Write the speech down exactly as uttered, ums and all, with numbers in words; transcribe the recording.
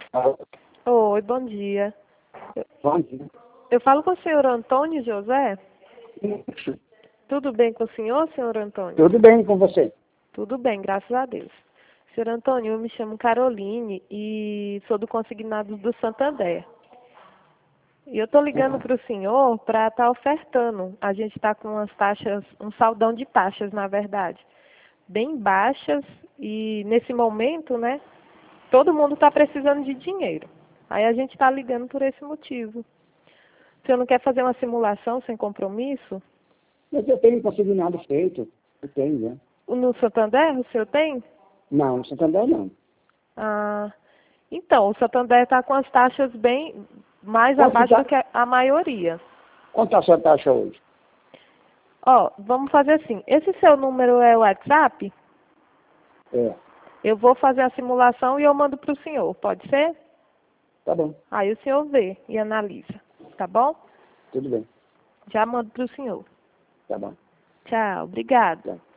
Alô? Oi, bom dia. Eu, Bom dia. eu falo com o senhor Antônio José? Isso. Tudo bem com o senhor, senhor Antônio? Tudo bem com você? Tudo bem, graças a Deus. Senhor Antônio, eu me chamo Caroline e sou do Consignado do Santander. E eu estou ligando para o senhor para estar ofertando. A gente está com umas taxas, um saldão de taxas, na verdade, bem baixas e nesse momento, né, todo mundo está precisando de dinheiro. Aí a gente está ligando por esse motivo. O senhor não quer fazer uma simulação sem compromisso? Mas eu tenho consignado feito. Eu tenho, né? No Santander, o senhor tem? Não, no Santander não. Ah, então, o Santander está com as taxas bem mais Quanto abaixo tá, do que a maioria. quanto tá a sua taxa hoje? Ó, vamos fazer assim. Esse seu número é o WhatsApp? É, Eu vou fazer a simulação e eu mando para o senhor. Pode ser? tá bom. Aí o senhor vê e analisa. Tá bom? Tudo bem. Já mando para o senhor. Tá bom. Tchau. Obrigada. Tá.